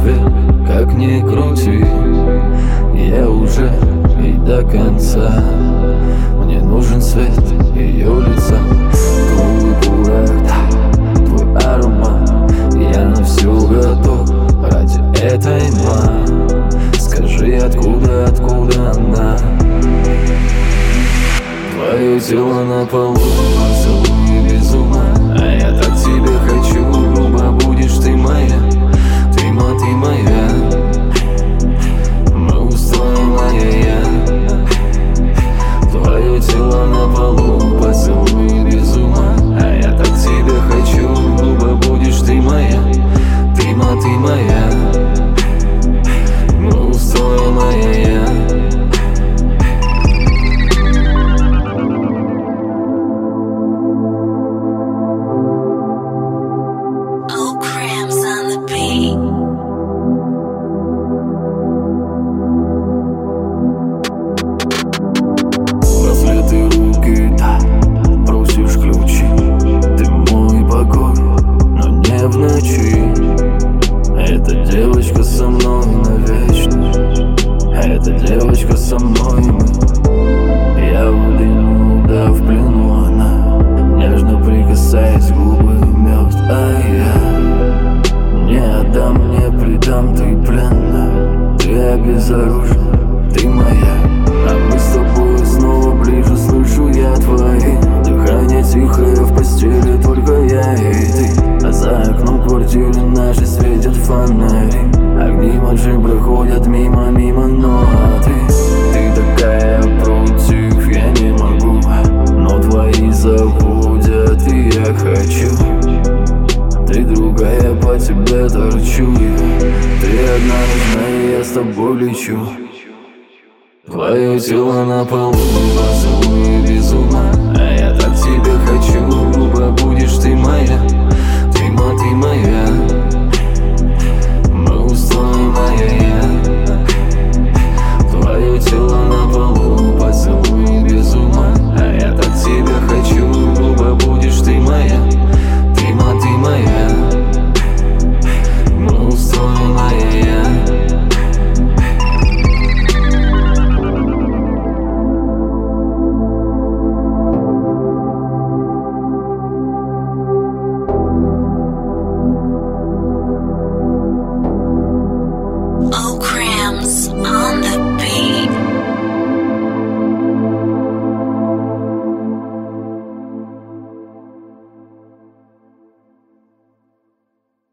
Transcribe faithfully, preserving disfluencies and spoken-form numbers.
вверх, как ни крути. Я уже и до конца. Мне нужен свет ее лица, твой курок, твой аромат. Я на все готов ради этой ман. Скажи, откуда, откуда она? Твое тело на полу, поцелуй без ума. А я так тебя хочу, грубо будешь ты моя. Ты ма, ты моя. Мы устроим я. Твое тело на полу, поцелуй без ума. А я так тебя хочу, грубо будешь ты моя. Ты ма, ты моя. Мы устроим я. Браслеты руки, да, просишь ключи. Ты мой покой, но не в ночи. Эта девочка со мной навечно. Эта девочка со мной мы. Я в дыму, да в плену она. Нежно прикасаясь, губы мед. А я не отдам, не предам, ты пленна. Ты обезоружена, ты моя. А мы с тобой снова ближе, слышу я твои. Дыхание тихое в постели, только я и ты. А за окном квартиры нашей светят фонари. Огни машин проходят мимо, мимо, но а ты, ты такая против, я не могу. Но твои заходят, и я хочу. Ты другая, по тебе торчу. Ты одна нужна, и я с тобой лечу. Твое тело на полу, поцелуй без ума. А я так тебя хочу.